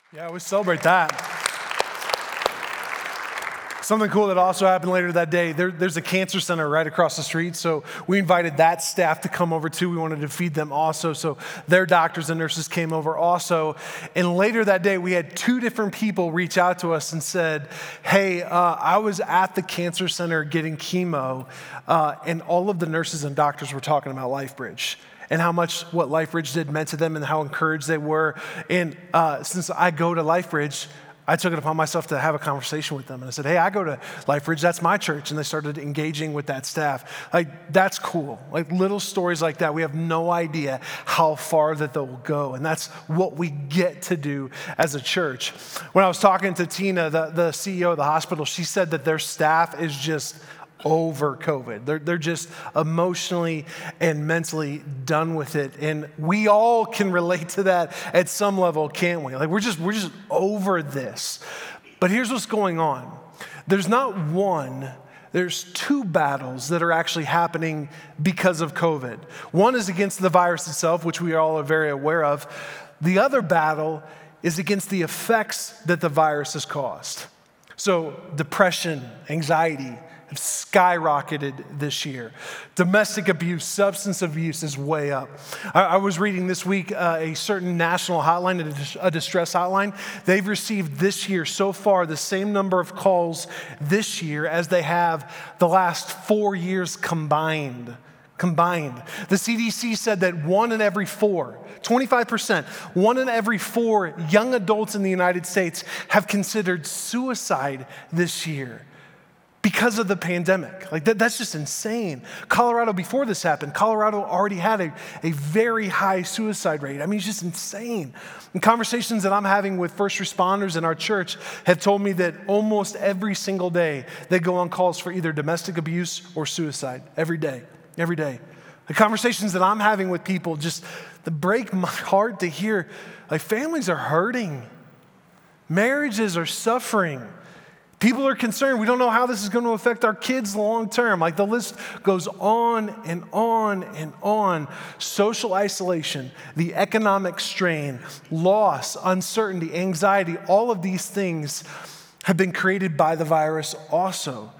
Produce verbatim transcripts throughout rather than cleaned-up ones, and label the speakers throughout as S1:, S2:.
S1: Yeah, we celebrate that. Something cool that also happened later that day, there, there's a cancer center right across the street, so we invited that staff to come over too. We wanted to feed them also, so their doctors and nurses came over also. And later that day, we had two different people reach out to us and said, hey, uh, I was at the cancer center getting chemo, uh, and all of the nurses and doctors were talking about LifeBridge and how much what LifeBridge did meant to them and how encouraged they were. And uh, since I go to LifeBridge, I took it upon myself to have a conversation with them. And I said, hey, I go to LifeBridge, that's my church. And they started engaging with that staff. Like, that's cool. Like, little stories like that, we have no idea how far that they'll go. And that's what we get to do as a church. When I was talking to Tina, the, the C E O of the hospital, she said that their staff is just over COVID. They're, they're just emotionally and mentally done with it. And we all can relate to that at some level, can't we? Like we're just, we're just over this. But here's what's going on. There's not one, there's two battles that are actually happening because of COVID. One is against the virus itself, which we all are very aware of. The other battle is against the effects that the virus has caused. So depression, anxiety, have skyrocketed this year. Domestic abuse, substance abuse is way up. I, I was reading this week uh, a certain national hotline, a, a distress hotline. They've received this year so far the same number of calls this year as they have the last four years combined. Combined. The C D C said that one in every four, twenty-five percent, one in every four young adults in the United States have considered suicide this year because of the pandemic. Like that, that's just insane. Colorado, before this happened, Colorado already had a, a very high suicide rate. I mean, it's just insane. And conversations that I'm having with first responders in our church have told me that almost every single day they go on calls for either domestic abuse or suicide. Every day, every day. The conversations that I'm having with people just that break my heart to hear, like families are hurting. Marriages are suffering. People are concerned. We don't know how this is going to affect our kids long term. Like the list goes on and on and on. Social isolation, the economic strain, loss, uncertainty, anxiety, all of these things have been created by the virus also.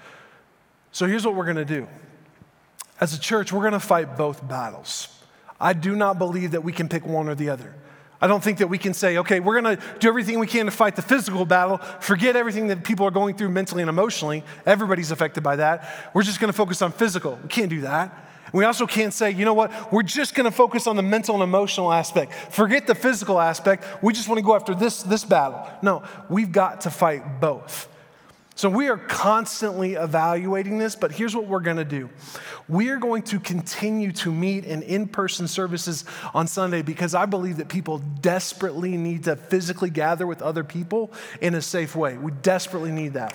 S1: So here's what we're going to do. As a church, we're going to fight both battles. I do not believe that we can pick one or the other. I don't think that we can say, okay, we're going to do everything we can to fight the physical battle, forget everything that people are going through mentally and emotionally. Everybody's affected by that. We're just going to focus on physical. We can't do that. And we also can't say, you know what, we're just going to focus on the mental and emotional aspect. Forget the physical aspect. We just want to go after this, this battle. No, we've got to fight both. So we are constantly evaluating this, but here's what we're going to do. We are going to continue to meet in in-person services on Sunday because I believe that people desperately need to physically gather with other people in a safe way. We desperately need that.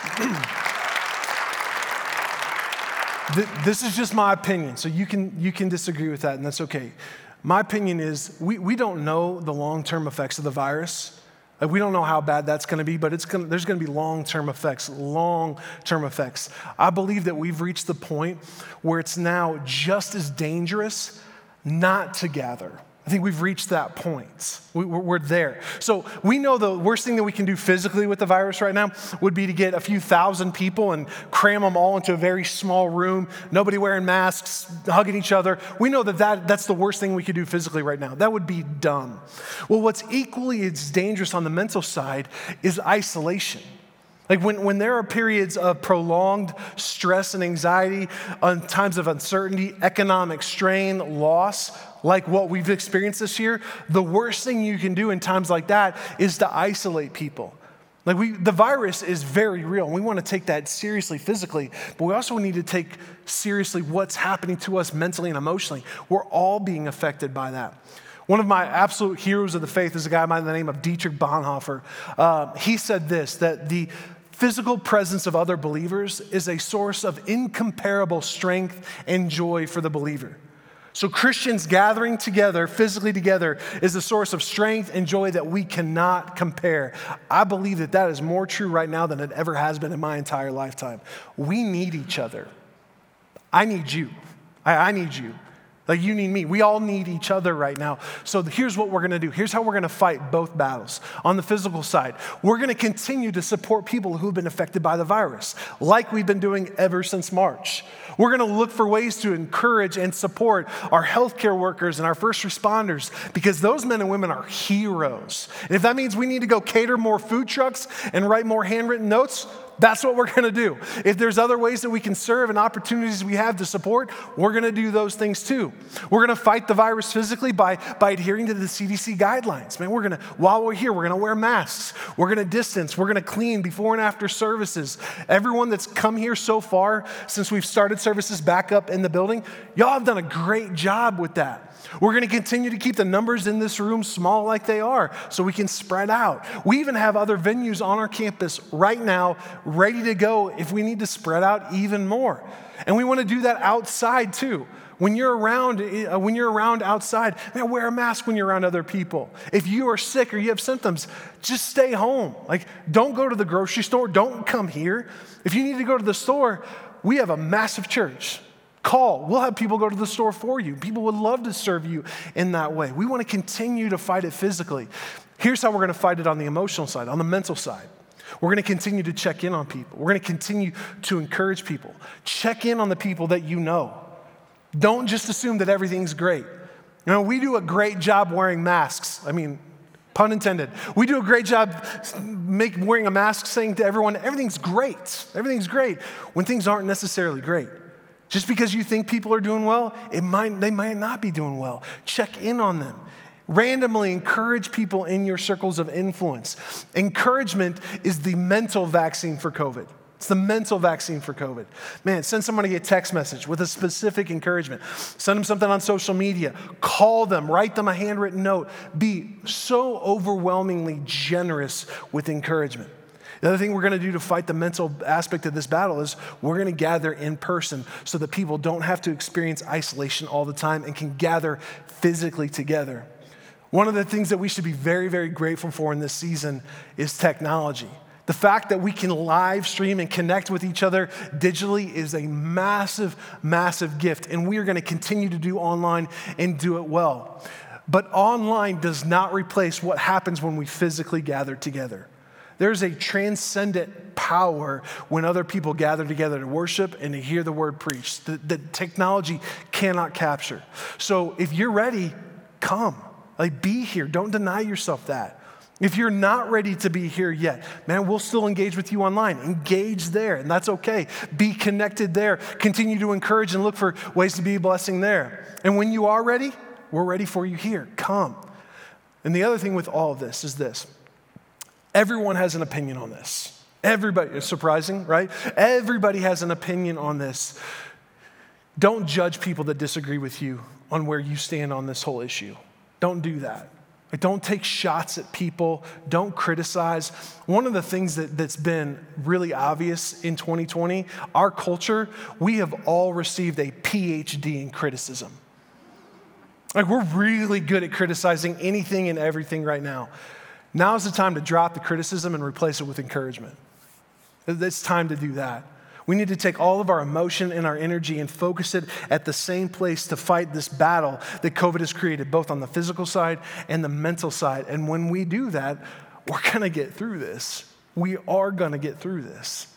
S1: This is just my opinion, so you can, you can disagree with that, and that's okay. My opinion is we, we don't know the long-term effects of the virus. Like we don't know how bad that's going to be, but it's going there's going to be long-term effects, long-term effects. I believe that we've reached the point where it's now just as dangerous not to gather. I think we've reached that point. We, we're, we're there. So we know the worst thing that we can do physically with the virus right now would be to get a few thousand people and cram them all into a very small room, nobody wearing masks, hugging each other. We know that, that that's the worst thing we could do physically right now. That would be dumb. Well, what's equally as dangerous on the mental side is isolation. Like when, when there are periods of prolonged stress and anxiety, on times of uncertainty, economic strain, loss, like what we've experienced this year, the worst thing you can do in times like that is to isolate people. Like we, the virus is very real, and we want to take that seriously physically, but we also need to take seriously what's happening to us mentally and emotionally. We're all being affected by that. One of my absolute heroes of the faith is a guy by the name of Dietrich Bonhoeffer. Uh, he said this, that the physical presence of other believers is a source of incomparable strength and joy for the believer. So Christians gathering together, physically together, is a source of strength and joy that we cannot compare. I believe that that is more true right now than it ever has been in my entire lifetime. We need each other. I need you. I, I need you. Like you need me. We all need each other right now. So here's what we're going to do. Here's how we're going to fight both battles. On the physical side, we're going to continue to support people who've been affected by the virus, like we've been doing ever since March. We're going to look for ways to encourage and support our healthcare workers and our first responders, because those men and women are heroes. And if that means we need to go cater more food trucks and write more handwritten notes, that's what we're going to do. If there's other ways that we can serve and opportunities we have to support, we're going to do those things too. We're going to fight the virus physically by, by adhering to the C D C guidelines. Man, we're going to, while we're here, we're going to wear masks. We're going to distance. We're going to clean before and after services. Everyone that's come here so far since we've started services back up in the building, y'all have done a great job with that. We're going to continue to keep the numbers in this room small like they are so we can spread out. We even have other venues on our campus right now ready to go if we need to spread out even more. And we want to do that outside too. When you're around, uh, when you're around outside, man, wear a mask when you're around other people. If you are sick or you have symptoms, just stay home. Like, don't go to the grocery store. Don't come here. If you need to go to the store, we have a massive church. Call. We'll have people go to the store for you. People would love to serve you in that way. We want to continue to fight it physically. Here's how we're going to fight it on the emotional side, on the mental side. We're going to continue to check in on people. We're going to continue to encourage people. Check in on the people that you know. Don't just assume that everything's great. You know, we do a great job wearing masks. I mean, pun intended. We do a great job make, wearing a mask, saying to everyone, everything's great. Everything's great, when things aren't necessarily great. Just because you think people are doing well, it might, they might not be doing well. Check in on them. Randomly encourage people in your circles of influence. Encouragement is the mental vaccine for COVID. It's the mental vaccine for COVID. Man, send somebody a text message with a specific encouragement. Send them something on social media. Call them. Write them a handwritten note. Be so overwhelmingly generous with encouragement. The other thing we're going to do to fight the mental aspect of this battle is we're going to gather in person so that people don't have to experience isolation all the time and can gather physically together. One of the things that we should be very, very grateful for in this season is technology. The fact that we can live stream and connect with each other digitally is a massive, massive gift, and we are going to continue to do online and do it well. But online does not replace what happens when we physically gather together. There's a transcendent power when other people gather together to worship and to hear the word preached that, that technology cannot capture. So if you're ready, come. Like, be here. Don't deny yourself that. If you're not ready to be here yet, man, we'll still engage with you online. Engage there, and that's okay. Be connected there. Continue to encourage and look for ways to be a blessing there. And when you are ready, we're ready for you here. Come. And the other thing with all of this is this. Everyone has an opinion on this. Everybody, it's surprising, right? Everybody has an opinion on this. Don't judge people that disagree with you on where you stand on this whole issue. Don't do that. Like, don't take shots at people. Don't criticize. One of the things that, that's been really obvious in twenty twenty, our culture, we have all received a P H D in criticism. Like, we're really good at criticizing anything and everything right now. Now's the time to drop the criticism and replace it with encouragement. It's time to do that. We need to take all of our emotion and our energy and focus it at the same place to fight this battle that COVID has created, both on the physical side and the mental side. And when we do that, we're going to get through this. We are going to get through this.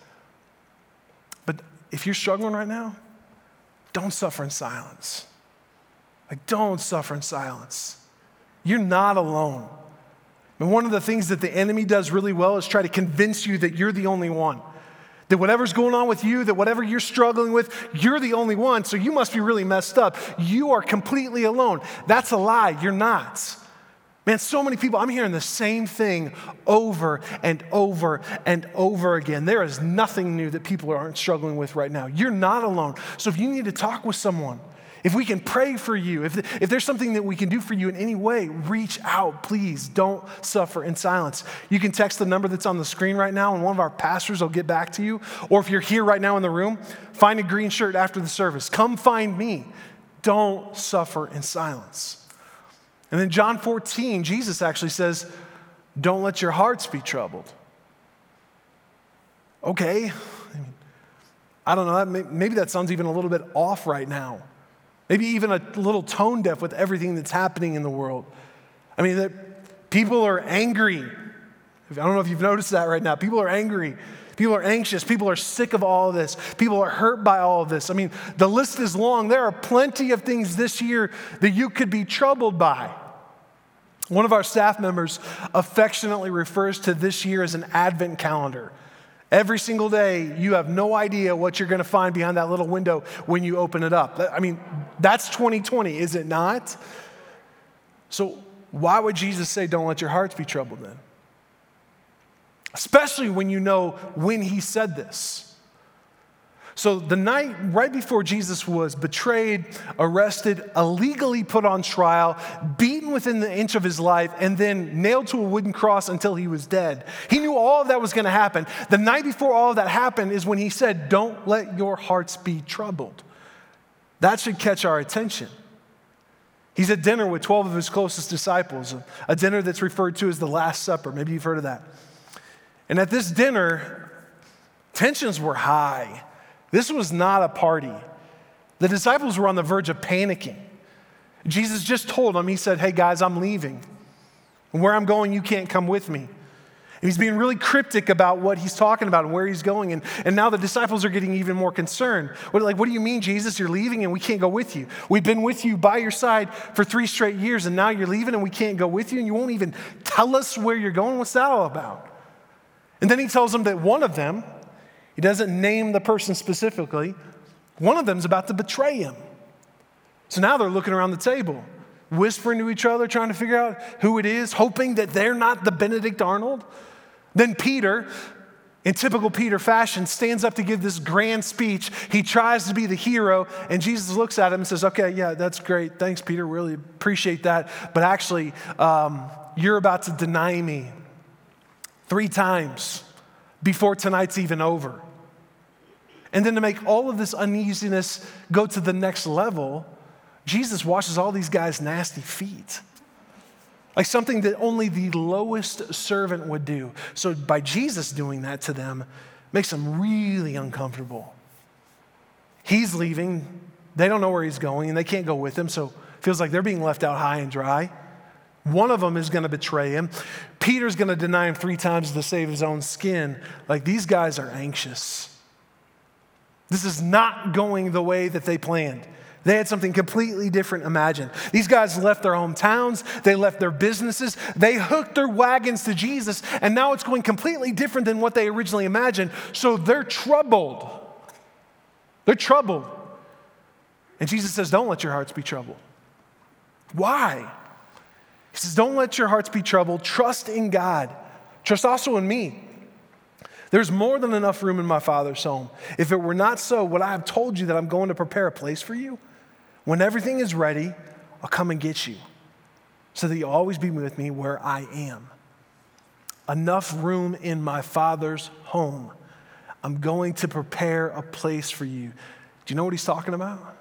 S1: But if you're struggling right now, don't suffer in silence. Like, don't suffer in silence. You're not alone. And one of the things that the enemy does really well is try to convince you that you're the only one. That whatever's going on with you, that whatever you're struggling with, you're the only one, so you must be really messed up. You are completely alone. That's a lie. You're not. Man, so many people, I'm hearing the same thing over and over and over again. There is nothing new that people aren't struggling with right now. You're not alone. So if you need to talk with someone, if we can pray for you, if, if there's something that we can do for you in any way, reach out, please. Don't suffer in silence. You can text the number that's on the screen right now, and one of our pastors will get back to you. Or if you're here right now in the room, find a green shirt after the service. Come find me. Don't suffer in silence. And then John fourteen, Jesus actually says, don't let your hearts be troubled. Okay. I mean, I don't know, maybe that sounds even a little bit off right now. maybe even a little tone deaf with everything that's happening in the world. I mean, that people are angry. I don't know if you've noticed that right now. People are angry. People are anxious. People are sick of all of this. People are hurt by all of this. I mean, the list is long. There are plenty of things this year that you could be troubled by. One of our staff members affectionately refers to this year as an Advent calendar. Every single day, you have no idea what you're going to find behind that little window when you open it up. I mean, that's twenty twenty, is it not? So why would Jesus say, don't let your hearts be troubled then? Especially when you know when he said this. So the night right before Jesus was betrayed, arrested, illegally put on trial, beaten within the inch of his life, and then nailed to a wooden cross until he was dead. He knew all of that was going to happen. The night before all of that happened is when he said, don't let your hearts be troubled. That should catch our attention. He's at dinner with twelve of his closest disciples, a dinner that's referred to as the Last Supper. Maybe you've heard of that. And at this dinner, tensions were high. This was not a party. The disciples were on the verge of panicking. Jesus just told them, he said, hey guys, I'm leaving. And where I'm going, you can't come with me. And he's being really cryptic about what he's talking about and where he's going. And, and now the disciples are getting even more concerned. What, like, what do you mean, Jesus? You're leaving and we can't go with you. We've been with you by your side for three straight years and now you're leaving and we can't go with you and you won't even tell us where you're going? What's that all about? And then he tells them that one of them, he doesn't name the person specifically, one of them is about to betray him. So now they're looking around the table, whispering to each other, trying to figure out who it is, hoping that they're not the Benedict Arnold. Then Peter, in typical Peter fashion, stands up to give this grand speech. He tries to be the hero, and Jesus looks at him and says, okay, yeah, that's great. Thanks, Peter. Really appreciate that. But actually, um, you're about to deny me three times before tonight's even over. And then to make all of this uneasiness go to the next level, Jesus washes all these guys' nasty feet. Like something that only the lowest servant would do. So by Jesus doing that to them, makes them really uncomfortable. He's leaving. They don't know where he's going, and they can't go with him, so it feels like they're being left out high and dry. One of them is going to betray him. Peter's going to deny him three times to save his own skin. Like, these guys are anxious. This is not going the way that they planned. They had something completely different imagined. These guys left their hometowns. They left their businesses. They hooked their wagons to Jesus, and now it's going completely different than what they originally imagined. So they're troubled. They're troubled. And Jesus says, don't let your hearts be troubled. Why? He says, don't let your hearts be troubled. Trust in God. Trust also in me. There's more than enough room in my Father's home. If it were not so, would I have told you that I'm going to prepare a place for you? When everything is ready, I'll come and get you so that you'll always be with me where I am. Enough room in my Father's home. I'm going to prepare a place for you. Do you know what he's talking about?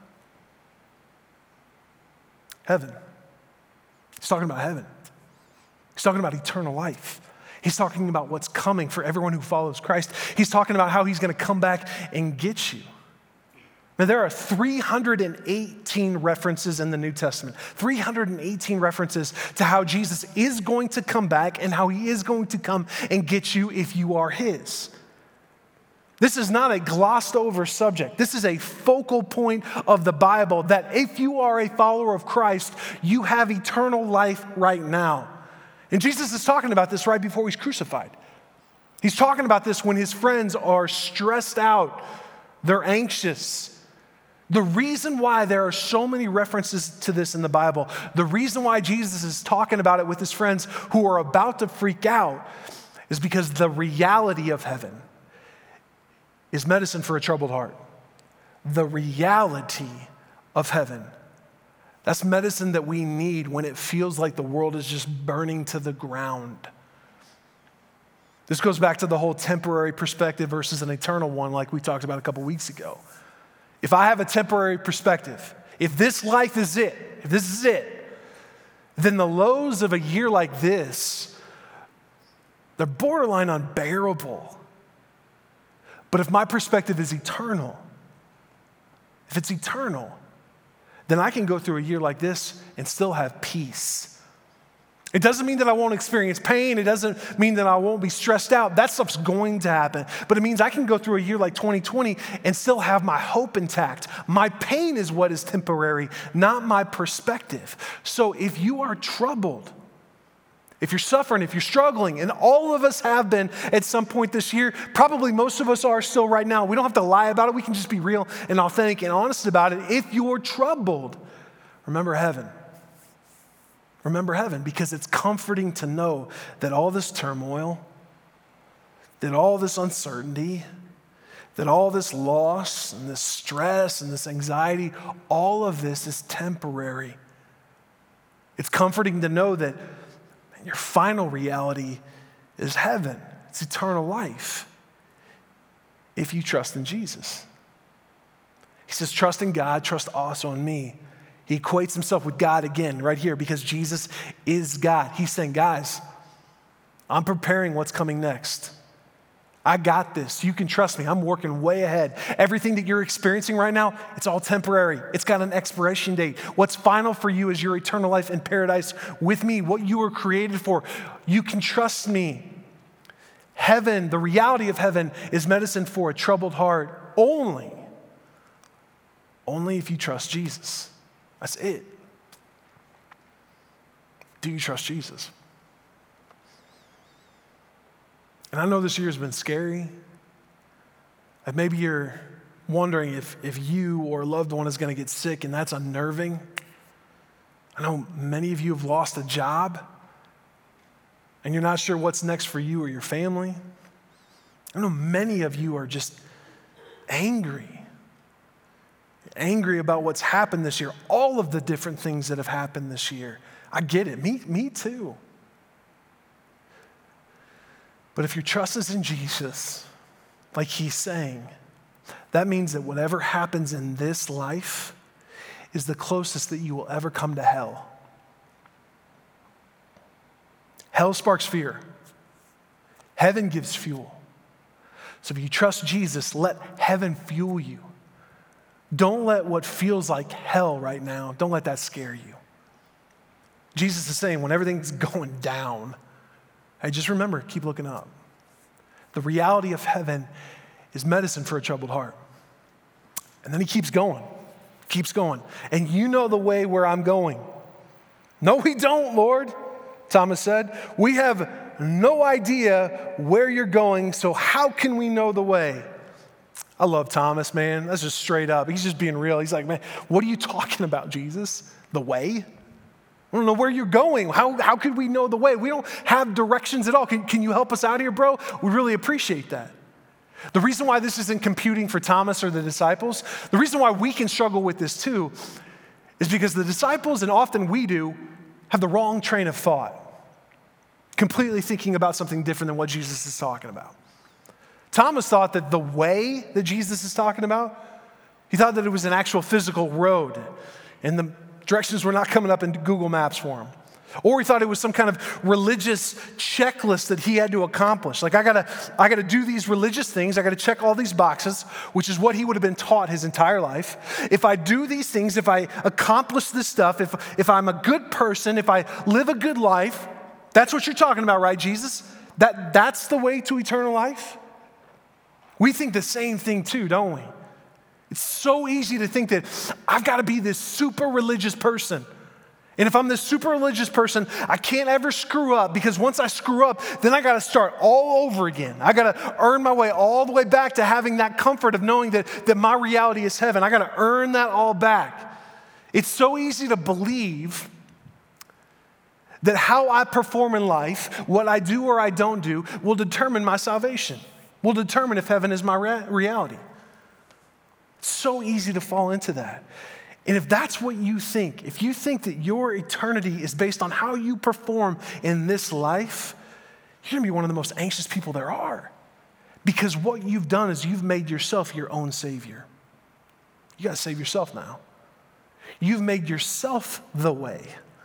S1: Heaven. He's talking about heaven. He's talking about eternal life. He's talking about what's coming for everyone who follows Christ. He's talking about how he's going to come back and get you. Now, there are three hundred eighteen references in the New Testament, three hundred eighteen references to how Jesus is going to come back and how he is going to come and get you if you are his. This is not a glossed over subject. This is a focal point of the Bible that if you are a follower of Christ, you have eternal life right now. And Jesus is talking about this right before he's crucified. He's talking about this when his friends are stressed out. They're anxious. The reason why there are so many references to this in the Bible, the reason why Jesus is talking about it with his friends who are about to freak out is because the reality of heaven is medicine for a troubled heart. The reality of heaven. That's medicine that we need when it feels like the world is just burning to the ground. This goes back to the whole temporary perspective versus an eternal one, like we talked about a couple weeks ago. If I have a temporary perspective, if this life is it, if this is it, then the lows of a year like this, they're borderline unbearable. But if my perspective is eternal, if it's eternal, then I can go through a year like this and still have peace. It doesn't mean that I won't experience pain. It doesn't mean that I won't be stressed out. That stuff's going to happen. But it means I can go through a year like twenty twenty and still have my hope intact. My pain is what is temporary, not my perspective. So if you are troubled, if you're suffering, if you're struggling, and all of us have been at some point this year, probably most of us are still right now. We don't have to lie about it. We can just be real and authentic and honest about it. If you're troubled, remember heaven. Remember heaven, because it's comforting to know that all this turmoil, that all this uncertainty, that all this loss and this stress and this anxiety, all of this is temporary. It's comforting to know that your final reality is heaven. It's eternal life if you trust in Jesus. He says, trust in God, trust also in me. He equates himself with God again right here because Jesus is God. He's saying, guys, I'm preparing what's coming next. I got this. You can trust me. I'm working way ahead. Everything that you're experiencing right now, it's all temporary. It's got an expiration date. What's final for you is your eternal life in paradise with me, what you were created for. You can trust me. Heaven, the reality of heaven is medicine for a troubled heart only. Only if you trust Jesus. That's it. Do you trust Jesus? And I know this year has been scary. And maybe you're wondering if, if you or a loved one is going to get sick, and that's unnerving. I know many of you have lost a job, and you're not sure what's next for you or your family. I know many of you are just angry. Angry about what's happened this year, all of the different things that have happened this year. I get it. Me, me too. But if your trust is in Jesus, like he's saying, that means that whatever happens in this life is the closest that you will ever come to hell. Hell sparks fear. Heaven gives fuel. So if you trust Jesus, let heaven fuel you. Don't let what feels like hell right now, don't let that scare you. Jesus is saying when everything's going down, hey, just remember, keep looking up. The reality of heaven is medicine for a troubled heart. And then he keeps going, keeps going. And you know the way where I'm going. No, we don't, Lord, Thomas said. We have no idea where you're going, so how can we know the way? I love Thomas, man. That's just straight up. He's just being real. He's like, man, what are you talking about, Jesus? The way? I don't know where you're going. How, how could we know the way? We don't have directions at all. Can, can you help us out here, bro? We really appreciate that. The reason why this isn't computing for Thomas or the disciples, the reason why we can struggle with this too, is because the disciples, and often we do, have the wrong train of thought, completely thinking about something different than what Jesus is talking about. Thomas thought that the way that Jesus is talking about, he thought that it was an actual physical road, and the directions were not coming up in Google Maps for him. Or he thought it was some kind of religious checklist that he had to accomplish. Like, I gotta, I gotta do these religious things, I gotta check all these boxes, which is what he would have been taught his entire life. If I do these things, if I accomplish this stuff, if, if I'm a good person, if I live a good life, that's what you're talking about, right, Jesus? That, that's the way to eternal life? We think the same thing too, don't we? It's so easy to think that I've got to be this super religious person. And if I'm this super religious person, I can't ever screw up, because once I screw up, then I got to start all over again. I got to earn my way all the way back to having that comfort of knowing that, that my reality is heaven. I got to earn that all back. It's so easy to believe that how I perform in life, what I do or I don't do, will determine my salvation, will determine if heaven is my re- reality. It's so easy to fall into that. And if that's what you think, if you think that your eternity is based on how you perform in this life, you're going to be one of the most anxious people there are. Because what you've done is you've made yourself your own savior. You got to save yourself now. You've made yourself the way.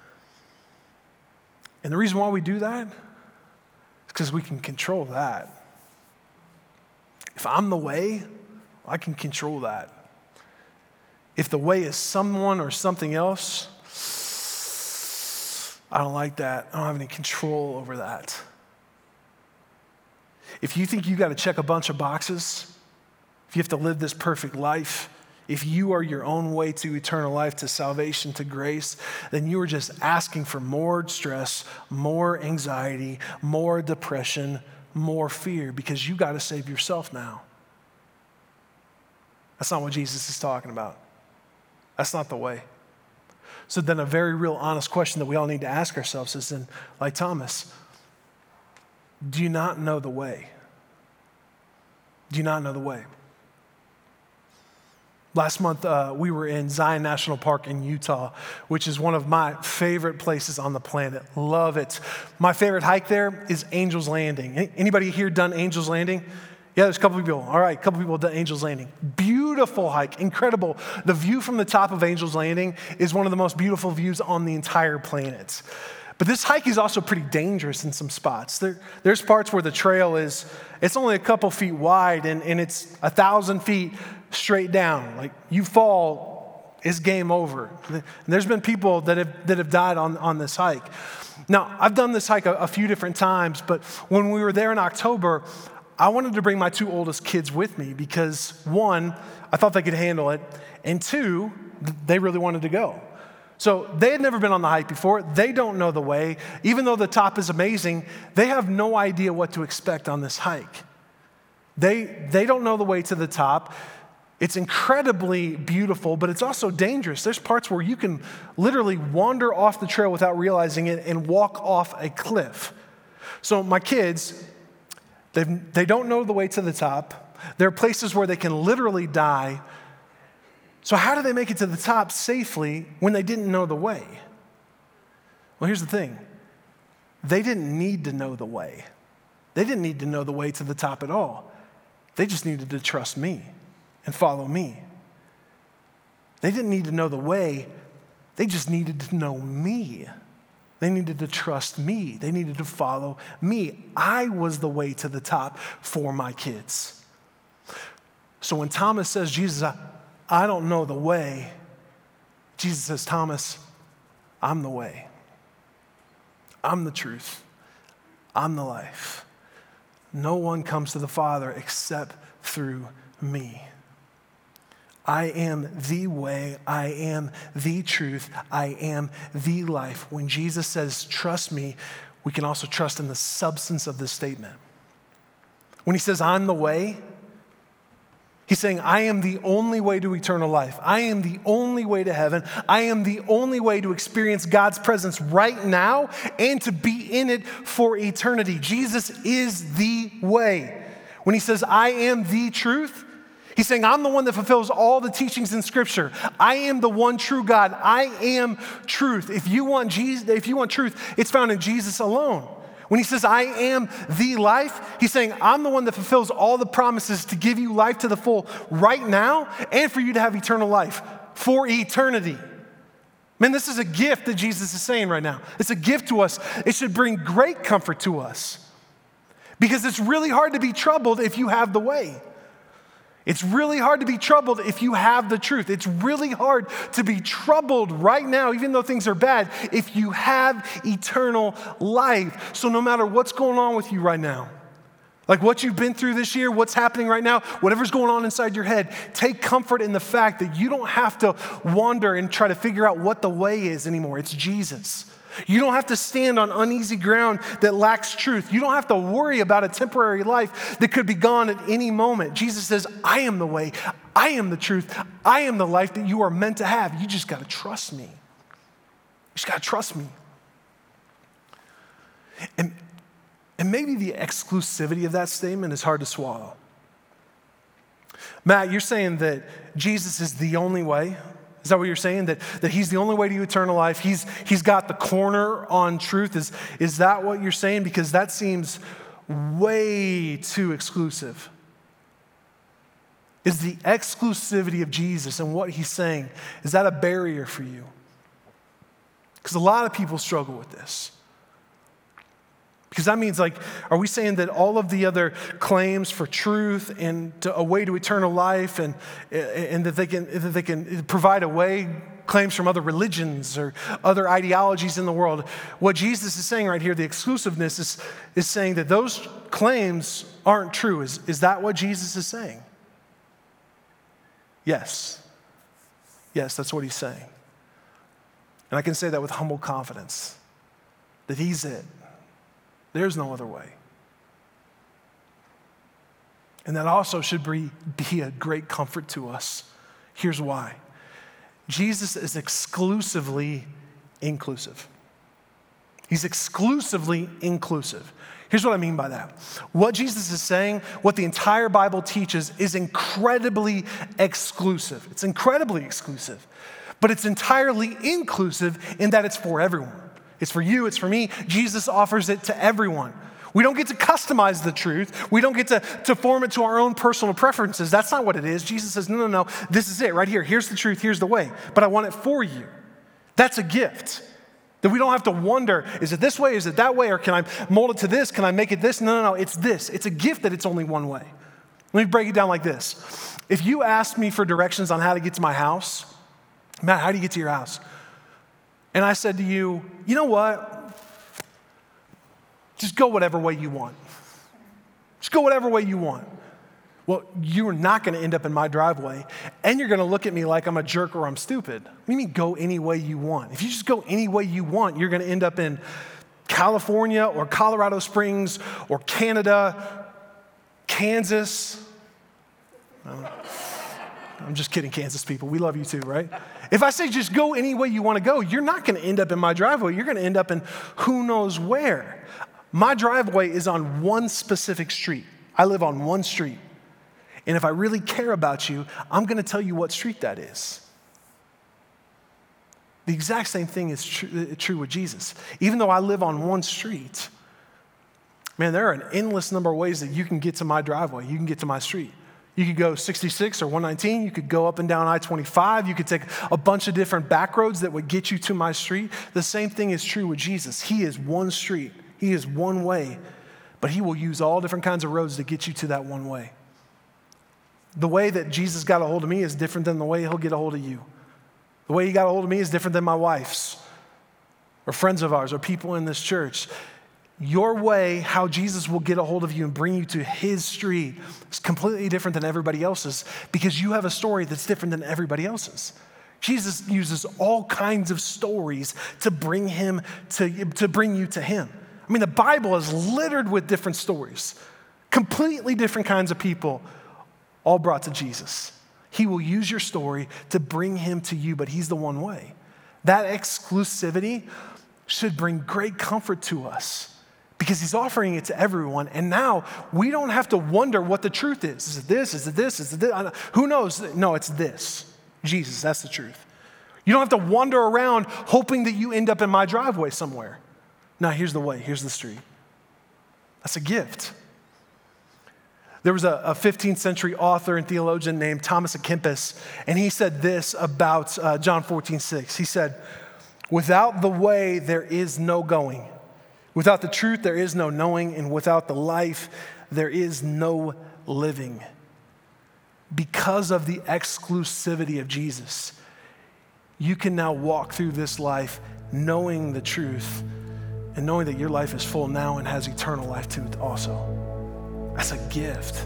S1: And the reason why we do that is because we can control that. If I'm the way, I can control that. If the way is someone or something else, I don't like that. I don't have any control over that. If you think you got to check a bunch of boxes, if you have to live this perfect life, if you are your own way to eternal life, to salvation, to grace, then you are just asking for more stress, more anxiety, more depression, more fear, because you got to save yourself now. That's not what Jesus is talking about. That's not the way. So then a very real honest question that we all need to ask ourselves is then, like Thomas, do you not know the way? Do you not know the way? Last month, uh, we were in Zion National Park in Utah, which is one of my favorite places on the planet. Love it. My favorite hike there is Angel's Landing. Anybody here done Angel's Landing? Yeah, there's a couple people. All right, a couple people done Angel's Landing. Beautiful hike, incredible. The view from the top of Angel's Landing is one of the most beautiful views on the entire planet. But this hike is also pretty dangerous in some spots. There, there's parts where the trail is, it's only a couple feet wide and, and it's a thousand feet straight down. Like you fall, it's game over. And there's been people that have that have died on, on this hike. Now, I've done this hike a, a few different times, but when we were there in October, I wanted to bring my two oldest kids with me because one, I thought they could handle it, and two, they really wanted to go. So they had never been on the hike before. They don't know the way. Even though the top is amazing, they have no idea what to expect on this hike. They, they don't know the way to the top. It's incredibly beautiful, but it's also dangerous. There's parts where you can literally wander off the trail without realizing it and walk off a cliff. So my kids, they they don't know the way to the top. There are places where they can literally die. So how do they make it to the top safely when they didn't know the way? Well, here's the thing. They didn't need to know the way. They didn't need to know the way to the top at all. They just needed to trust me and follow me. They didn't need to know the way. They just needed to know me. They needed to trust me. They needed to follow me. I was the way to the top for my kids. So when Thomas says, Jesus, I, I don't know the way, Jesus says, Thomas, I'm the way. I'm the truth. I'm the life. No one comes to the Father except through me. I am the way, I am the truth, I am the life. When Jesus says, trust me, we can also trust in the substance of this statement. When he says, I'm the way, he's saying, I am the only way to eternal life. I am the only way to heaven. I am the only way to experience God's presence right now and to be in it for eternity. Jesus is the way. When he says, I am the truth, he's saying, I'm the one that fulfills all the teachings in Scripture. I am the one true God. I am truth. If you want Jesus, if you want truth, it's found in Jesus alone. When he says, I am the life, he's saying, I'm the one that fulfills all the promises to give you life to the full right now and for you to have eternal life for eternity. Man, this is a gift that Jesus is saying right now. It's a gift to us. It should bring great comfort to us because it's really hard to be troubled if you have the way. It's really hard to be troubled if you have the truth. It's really hard to be troubled right now, even though things are bad, if you have eternal life. So no matter what's going on with you right now, like what you've been through this year, what's happening right now, whatever's going on inside your head, take comfort in the fact that you don't have to wander and try to figure out what the way is anymore. It's Jesus. You don't have to stand on uneasy ground that lacks truth. You don't have to worry about a temporary life that could be gone at any moment. Jesus says, I am the way, I am the truth, I am the life that you are meant to have. You just got to trust me. You just got to trust me. And, and maybe the exclusivity of that statement is hard to swallow. Matt, you're saying that Jesus is the only way? Is that what you're saying? That, that he's the only way to eternal life? He's, he's got the corner on truth? Is, is that what you're saying? Because that seems way too exclusive. Is the exclusivity of Jesus and what he's saying, is that a barrier for you? Because a lot of people struggle with this. Because that means, like, are we saying that all of the other claims for truth and to, a way to eternal life and, and that they can, that they can provide a way, claims from other religions or other ideologies in the world? What Jesus is saying right here, the exclusiveness is, is saying that those claims aren't true. Is, is that what Jesus is saying? Yes. Yes, that's what he's saying. And I can say that with humble confidence, that he's it. There's no other way. And that also should be, be a great comfort to us. Here's why. Jesus is exclusively inclusive. He's exclusively inclusive. Here's what I mean by that. What Jesus is saying, what the entire Bible teaches, is incredibly exclusive. It's incredibly exclusive, but it's entirely inclusive in that it's for everyone. It's for you, it's for me. Jesus offers it to everyone. We don't get to customize the truth. We don't get to, to form it to our own personal preferences. That's not what it is. Jesus says, no, no, no, this is it right here. Here's the truth, here's the way. But I want it for you. That's a gift. That we don't have to wonder, is it this way, is it that way, or can I mold it to this, can I make it this? No, no, no, it's this. It's a gift that it's only one way. Let me break it down like this. If you asked me for directions on how to get to my house, Matt, how do you get to your house? And I said to you, you know what? Just go whatever way you want. Just go whatever way you want. Well, you're not going to end up in my driveway, and you're going to look at me like I'm a jerk or I'm stupid. What do you mean go any way you want? If you just go any way you want, you're going to end up in California or Colorado Springs or Canada, Kansas. I'm just kidding, Kansas people. We love you too, right? If I say just go any way you want to go, you're not going to end up in my driveway. You're going to end up in who knows where. My driveway is on one specific street. I live on one street. And if I really care about you, I'm going to tell you what street that is. The exact same thing is true, true with Jesus. Even though I live on one street, man, there are an endless number of ways that you can get to my driveway. You can get to my street. You could go sixty-six or one nineteen. You could go up and down I twenty-five. You could take a bunch of different back roads that would get you to my street. The same thing is true with Jesus. He is one street. He is one way, but he will use all different kinds of roads to get you to that one way. The way that Jesus got a hold of me is different than the way he'll get a hold of you. The way he got a hold of me is different than my wife's or friends of ours or people in this church. Your way, how Jesus will get a hold of you and bring you to his street, is completely different than everybody else's because you have a story that's different than everybody else's. Jesus uses all kinds of stories to bring him to, to bring you to him. I mean, the Bible is littered with different stories, completely different kinds of people, all brought to Jesus. He will use your story to bring him to you, but he's the one way. That exclusivity should bring great comfort to us because he's offering it to everyone. And now we don't have to wonder what the truth is. Is it this? Is it this? Is it this? Who knows? No, it's this. Jesus, that's the truth. You don't have to wander around hoping that you end up in my driveway somewhere. Now, here's the way. Here's the street. That's a gift. There was a, a fifteenth century author and theologian named Thomas à Kempis, and he said this about uh, John fourteen six. He said, without the way, there is no going. Without the truth, there is no knowing. And without the life, there is no living. Because of the exclusivity of Jesus, you can now walk through this life knowing the truth and knowing that your life is full now and has eternal life to it also. That's a gift.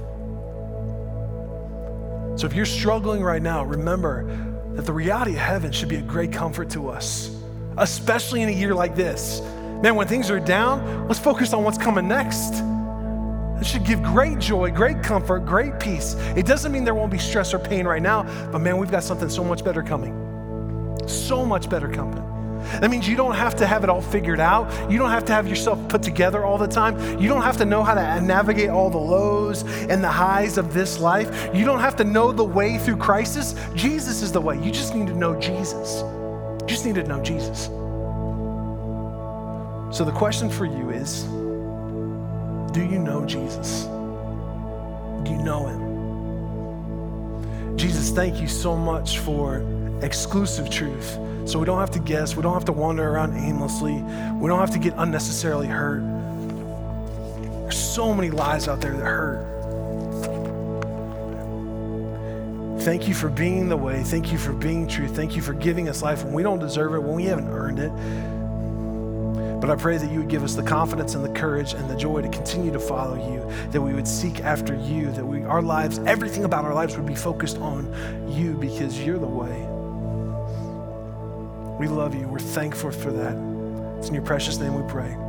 S1: So if you're struggling right now, remember that the reality of heaven should be a great comfort to us, especially in a year like this. Man, when things are down, let's focus on what's coming next. It should give great joy, great comfort, great peace. It doesn't mean there won't be stress or pain right now, but man, we've got something so much better coming. So much better coming. That means you don't have to have it all figured out. You don't have to have yourself put together all the time. You don't have to know how to navigate all the lows and the highs of this life. You don't have to know the way through crisis. Jesus is the way. You just need to know Jesus. You just need to know Jesus. So the question for you is, do you know Jesus? Do you know him? Jesus, thank you so much for exclusive truth. So we don't have to guess. We don't have to wander around aimlessly. We don't have to get unnecessarily hurt. There's so many lives out there that hurt. Thank you for being the way. Thank you for being truth. Thank you for giving us life when we don't deserve it, when we haven't earned it. But I pray that you would give us the confidence and the courage and the joy to continue to follow you, that we would seek after you, that we, our lives, everything about our lives would be focused on you because you're the way. We love you. We're thankful for that. It's in your precious name we pray.